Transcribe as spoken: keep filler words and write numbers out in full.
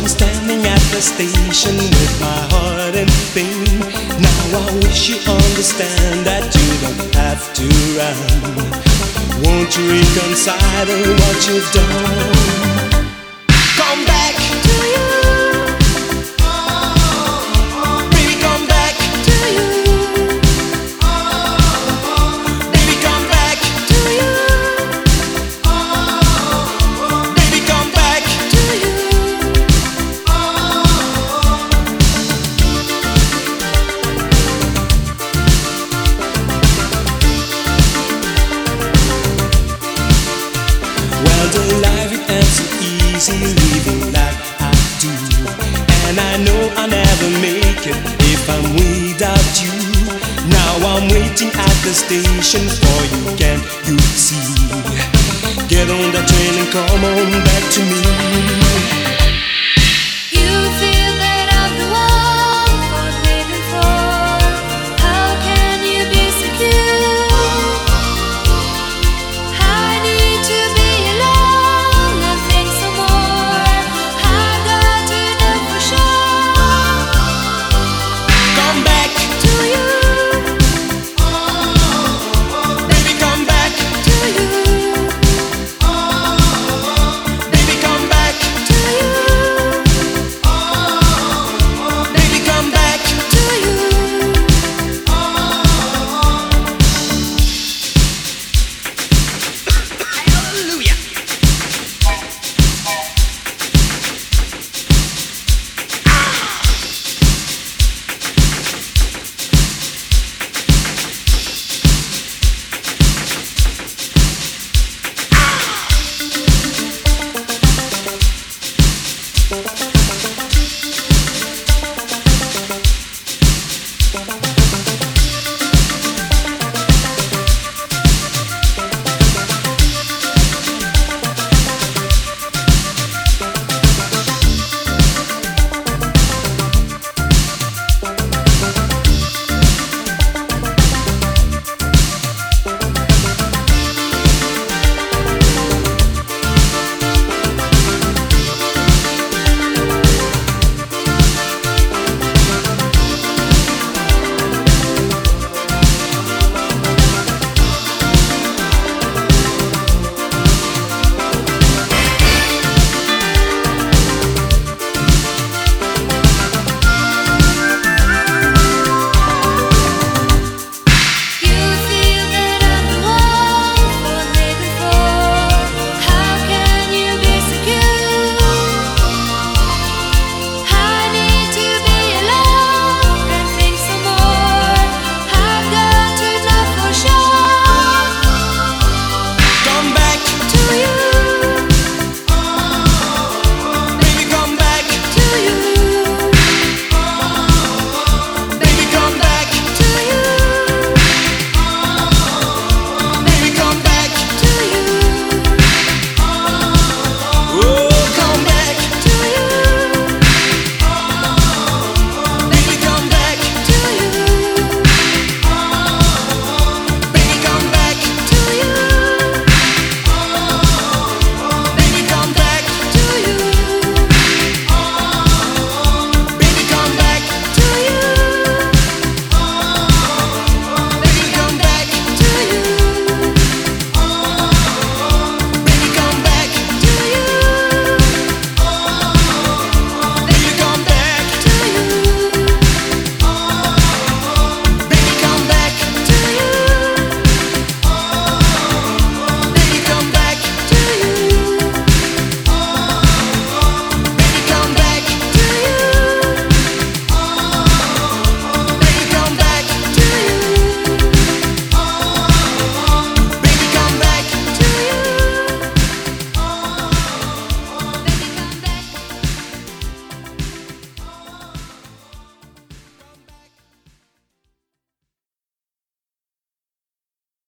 standing at the station with my heart in pain. Now I wish you understand that you don't have to run. Won't you reconsider what you've done? Come back to you. Baby, come back to you. Baby, come back to you. Baby, come back to you. Well, the life it ain't so easy living like I do, and I know I'll never make it if I'm without you. Now I'm waiting at the station for you, can't you see? Get on that train and come on back to me.